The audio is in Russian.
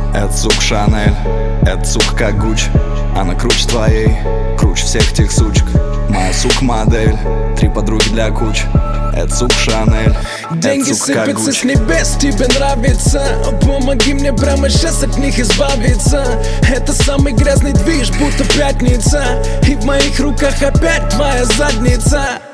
Это сука Шанель, это сука как Гуч. Она круче твоей, круче всех тех сучек. Моя сука модель, 3 подруги для куч. Это сука Шанель, деньги это сука как сыпятся Гуч. с небес, тебе нравится? Помоги мне прямо сейчас от них избавиться. Это самый грязный движ, будто пятница. И в моих руках опять твоя задница.